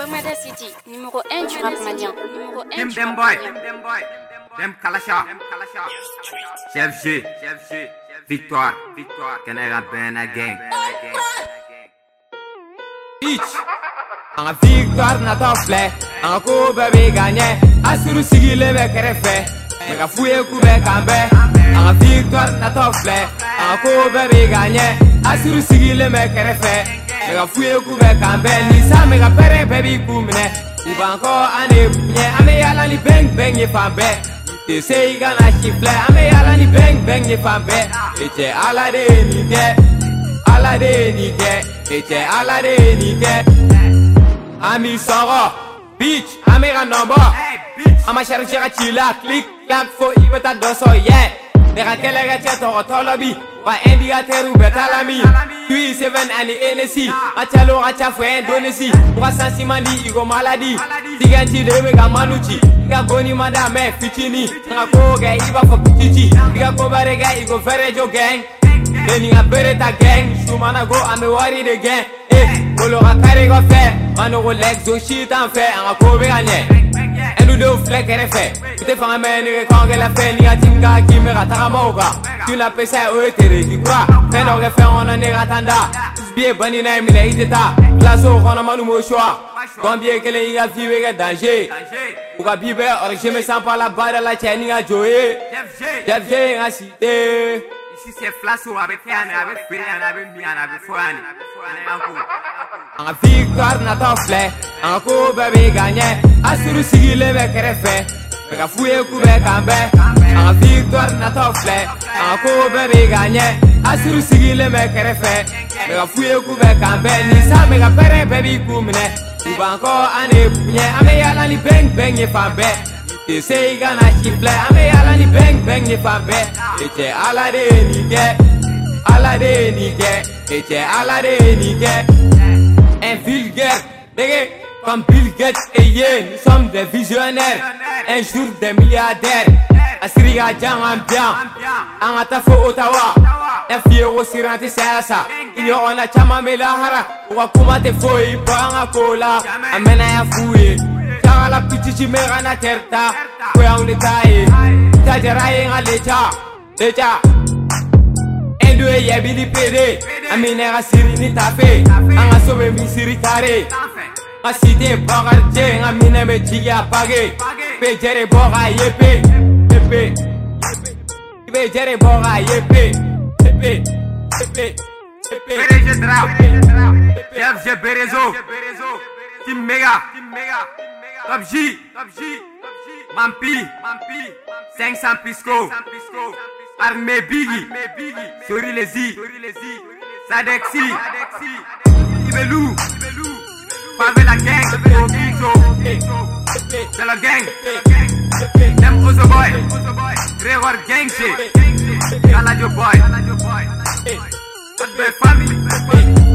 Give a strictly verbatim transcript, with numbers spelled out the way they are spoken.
Tornado City, numéro un du rap malien. Numéro un Dem du dem rap boy, malien. dem boy, dem Kalasha, Chef G, Victoire, Victoire, Canada Ben again. Each, ang victoire na tofle, ang ko bebe gagné, asuru sigile be kerefe, mega fuye ku be kambe, ang victoire na tofle, ang ko bebe gagné, asuru sigile me kerefe, mega fuye ku be kambe, ni sa mega pere baby kumne, ubanko ane nye ame yala ni bang bang ye fambe. They say you gonna chifle, ame yala ni bang bang ye fambe, eche ala de ni ke, ala de ni ke, eche ala de ni ke. Ami Soro, bitch, ami ga number. Ama chercher a chila, click, clap for ibeta doso, yeah. Nega kele ga cheto otolobi, wa indicateur u betalami. Three seven and the N S C, a chalo a chafu Indonesia. Wa sansimani igo maladi, tiganti de ga manuchi. Iga goni madame fitini, nga ko ga iba for pichichi. Iga ko barega igo ferejo gang. Deni a bereta gang, shumana go ame wari de gang. Eh, golo ga kare go fe, mano go leg zo shit en fe, nga ko be ganye. And you do fleck and fe, te fanga me ni ko ga la fe ni a tinga ki me ga ta moga. Tu la pesa o tere di kwa, fe no ga fe on ne ga tanda. Bien bani na mi le iteta, plaso ko na manu mo choix. Combien que les gars vivent ga danger. Ou ga bibe or je me sens pas la barre la cheni a joye. Jeff J nga cité. Ici c'est Flasso avec Yann, avec Brian, avec Mian, avec Fouane. Ang victoire na tofle, ang ko bebe gagné, asuru sigile be kerefe, mega fuye ku be kambe. Ang victoire na tofle, ang ko bebe gagné, asuru sigile be kerefe, mega fuye ku be kambe. Ni sa mega pere baby kumne, ubanko ane nye ame yala ni bang bang ye fambe. They say you gonna chifle, ame yala ni bang bang ye fambe. Eche ala de ni ke, ala de ni ke, eche ala de ni ke. Un vulgaire, négé, comme Bill Gates et Yen, nous sommes des visionnaires, un jour des milliardaires. Asiriga jangan bien, ang atafo Ottawa, un fiero sirante sasa, inyo ona chama melahara, wakuma te foi banga kola, amena ya fuye, chama la pichichi mera na terta, koya unitaye, tajaraye nga lecha, lecha. Endo e yebili pede, amine ga siri ni tafe, anga sobe mi siri kare. Ma site bagar je, amine me chiga page, pe jere boga yepe, yepe, pe jere boga yepe, yepe, yepe, yepe. Bereje drap, F G Berezo, Team Mega, Top J, Mampi, cinq cents Pisco, Armée Biggie, Sori Lezi, Sadexi, Ibelou, Favela Gang, c'est la gang, Dem Ozo Boy, Gregor Gang shit, Galadio Boy, Family.